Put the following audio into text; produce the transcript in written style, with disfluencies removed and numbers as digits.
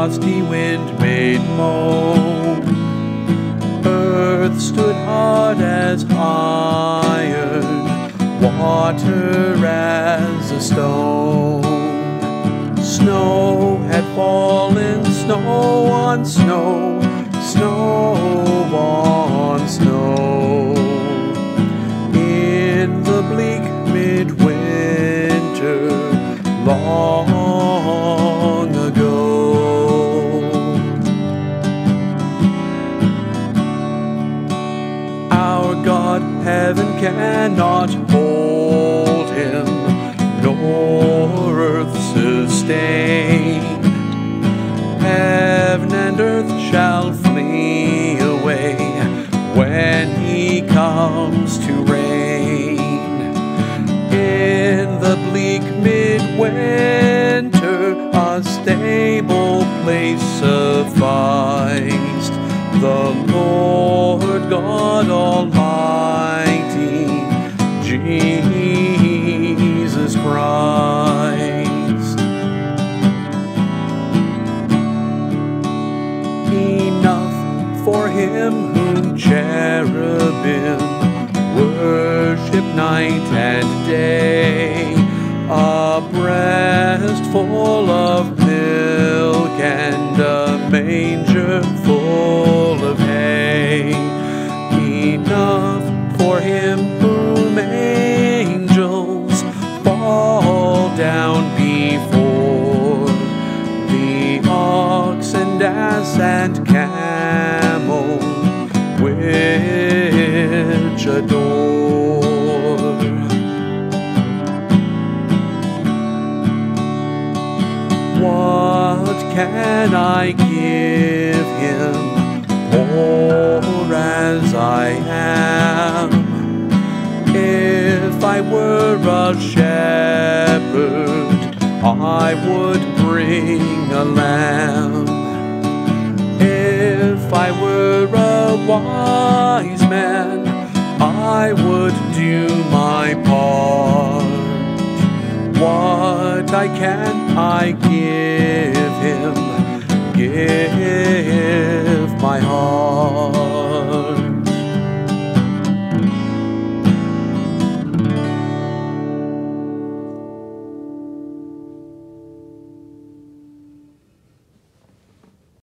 frosty wind made moan. Earth stood hard as iron, water as a stone. Snow had fallen, snow on snow, snow on snow. In the bleak midwinter, long ago. Our God, heaven cannot hold him, nor earth sustain. Heaven and earth shall flee away when he comes to reign. In the bleak midwinter, a stable place sufficed. The Lord God Almighty, Jesus Christ. Enough for him whom cherubim worship night and day, a breast full of milk and a manger full of hay. Enough for him whom angels fall down before, the ox and ass and camel which adore. What can I give him, poor as I am? If I were a shepherd, I would bring a lamb. If I were a wise man, I would do my part. What can I give him,